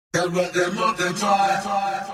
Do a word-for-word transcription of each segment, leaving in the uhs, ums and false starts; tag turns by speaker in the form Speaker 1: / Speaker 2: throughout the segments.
Speaker 1: Elle va démonter toi.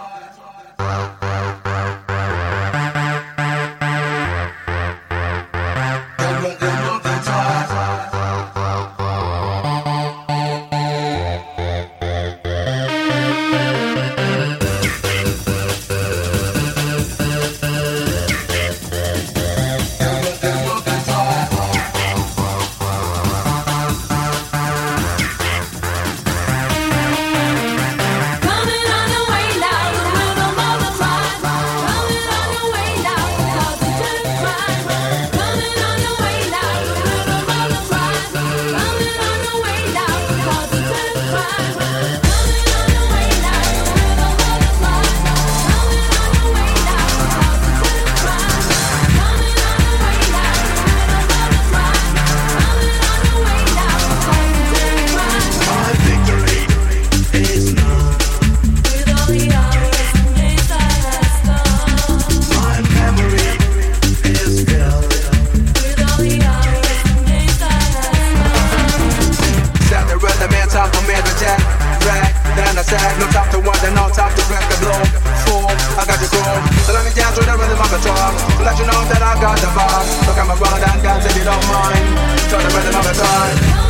Speaker 1: No top to one, then no top to wreck the blow. Four, I got you cool. So let me dance with the rhythm of the drum. To let you know that I got the vibe. So come around and dance if you don't mind. To the rhythm of the time.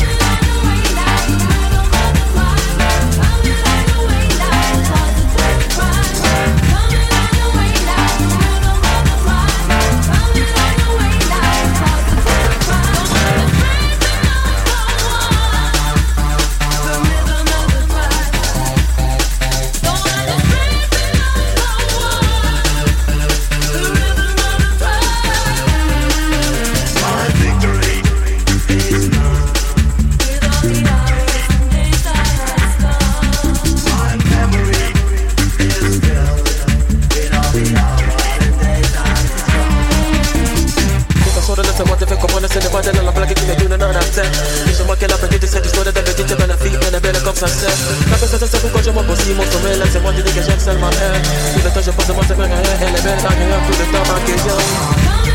Speaker 1: Se ne guarda nella placa che mi aiuta a te. Diciamo che la partita si discorre da vedete per la fine e bella come ça c'est. La personne se pourquoi je m'en possible mon sommeil là c'est moi qui dis que j'aime seulement elle. Tout le temps je pense de moi c'est vrai elle est belle dans rien tout le temps en question.